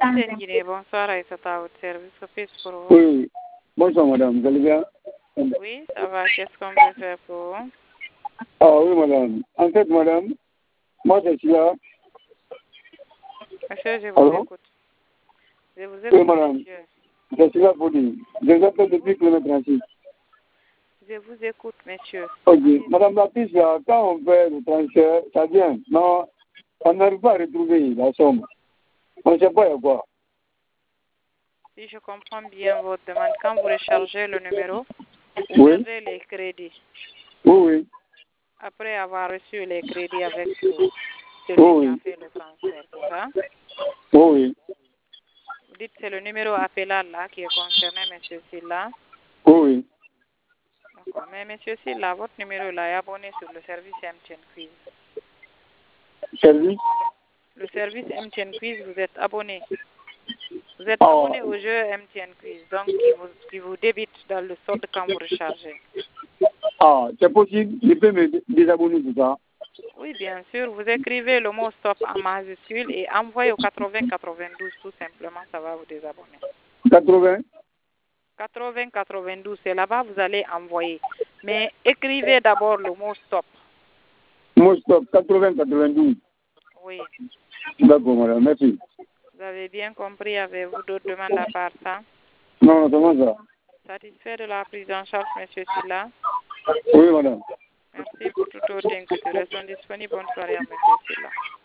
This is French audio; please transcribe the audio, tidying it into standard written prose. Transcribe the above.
Capitaine Guinée, bonsoir, Aïssata, à votre service, office pour vous. Oui, bonsoir madame, vous allez bien? Oui, ça va, qu'est-ce qu'on peut faire pour vous? Ah oui madame, en fait madame, moi je suis là. Monsieur, je vous Allô? écoute. Je vous Oui écoute, madame, monsieur. je suis là pour dire. Je vous appelle depuis kilomètre 36. Je vous écoute, monsieur. Ok, madame la piste là, quand on fait le transfert, ça vient. Non, on n'arrive pas à retrouver la somme. On ne sait pas quoi. Si je comprends bien votre demande, quand vous rechargez le numéro, vous Oui, perdez les crédits. oui, oui, Après avoir reçu les crédits avec celui oui, qui a oui, fait le transfert, c'est ça? oui, oui, Vous dites que c'est le numéro appelable là qui est concerné, monsieur Silla. oui. D'accord. Mais monsieur Silla, votre numéro là est abonné sur le service MTN Quiz. Service? Le service MTN Quiz, vous êtes abonné. Vous êtes Ah, abonné au jeu MTN Quiz, donc qui vous débite dans le solde quand vous rechargez. ah, c'est possible, je peux me désabonner de ça. Oui, bien sûr. Vous écrivez le mot stop en majuscule et envoyez au 80-92 tout simplement, ça va vous désabonner. 80? 80-92, c'est là-bas vous allez envoyer. Mais écrivez d'abord le mot stop. Moi stop, 80-92. Oui. D'accord madame, merci. Vous avez bien compris, avez-vous d'autres demandes à part ça? Non, comment ça? Satisfait de la prise en charge, monsieur Silla? Oui madame. Merci pour toute autre inquiétude. Restons disponibles. Bonne soirée à monsieur Silla.